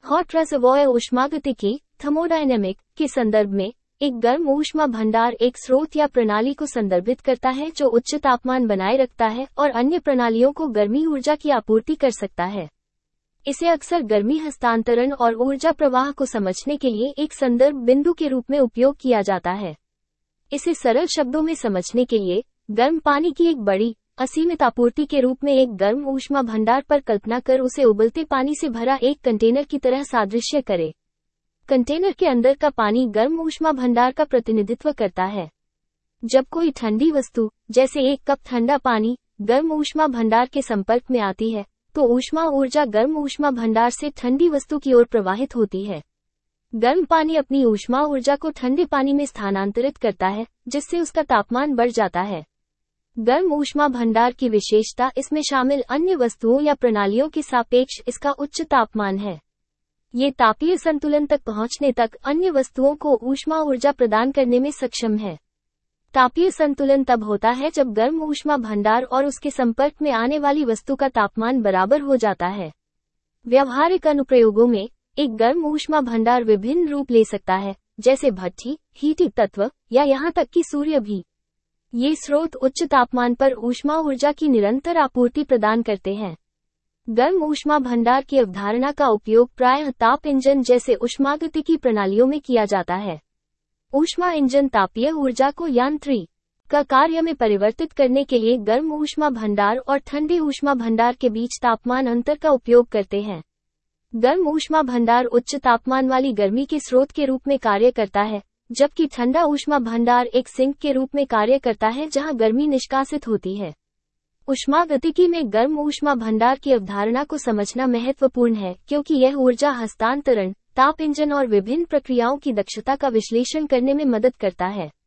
Hot reservoir ऊष्मागतिकी thermodynamic के संदर्भ में एक गर्म ऊष्मा भंडार एक स्रोत या प्रणाली को संदर्भित करता है जो उच्च तापमान बनाए रखता है और अन्य प्रणालियों को गर्मी ऊर्जा की आपूर्ति कर सकता है। इसे अक्सर गर्मी हस्तांतरण और ऊर्जा प्रवाह को समझने के लिए एक संदर्भ बिंदु के रूप में उपयोग किया जाता है। इसे सरल शब्दों में समझने के लिए गर्म पानी की एक बड़ी असीमित आपूर्ति के रूप में एक गर्म ऊष्मा भंडार पर कल्पना कर उसे उबलते पानी से भरा एक कंटेनर की तरह सादृश्य करें। कंटेनर के अंदर का पानी गर्म ऊष्मा भंडार का प्रतिनिधित्व करता है। जब कोई ठंडी वस्तु जैसे एक कप ठंडा पानी गर्म ऊष्मा भंडार के संपर्क में आती है तो ऊष्मा ऊर्जा गर्म ऊष्मा भंडार से ठंडी वस्तु की ओर प्रवाहित होती है। गर्म पानी अपनी ऊष्मा ऊर्जा को ठंडे पानी में स्थानांतरित करता है जिससे उसका तापमान बढ़ जाता है। गर्म ऊष्मा भंडार की विशेषता इसमें शामिल अन्य वस्तुओं या प्रणालियों के सापेक्ष इसका उच्च तापमान है। ये तापीय संतुलन तक पहुंचने तक अन्य वस्तुओं को ऊष्मा ऊर्जा प्रदान करने में सक्षम है। तापीय संतुलन तब होता है जब गर्म ऊष्मा भंडार और उसके संपर्क में आने वाली वस्तु का तापमान बराबर हो जाता है। व्यावहारिक अनुप्रयोगों में एक गर्म ऊष्मा भंडार विभिन्न रूप ले सकता है, जैसे भट्ठी, हीटिंग तत्व या यहाँ तक कि सूर्य भी। ये स्रोत उच्च तापमान पर ऊष्मा ऊर्जा की निरंतर आपूर्ति प्रदान करते हैं। गर्म ऊष्मा भंडार की अवधारणा का उपयोग प्रायः ताप इंजन जैसे ऊष्मागतिकी प्रणालियों में किया जाता है। ऊष्मा इंजन तापीय ऊर्जा को यांत्रिक का कार्य में परिवर्तित करने के लिए गर्म ऊष्मा भंडार और ठंडे ऊष्मा भंडार के बीच तापमान अंतर का उपयोग करते हैं। गर्म ऊष्मा भंडार उच्च तापमान वाली गर्मी के स्रोत के रूप में कार्य करता है, जबकि ठंडा ऊष्मा भंडार एक सिंक के रूप में कार्य करता है जहां गर्मी निष्कासित होती है। ऊष्मागतिकी में गर्म ऊष्मा भंडार की अवधारणा को समझना महत्वपूर्ण है क्योंकि यह ऊर्जा हस्तांतरण, ताप इंजन और विभिन्न प्रक्रियाओं की दक्षता का विश्लेषण करने में मदद करता है।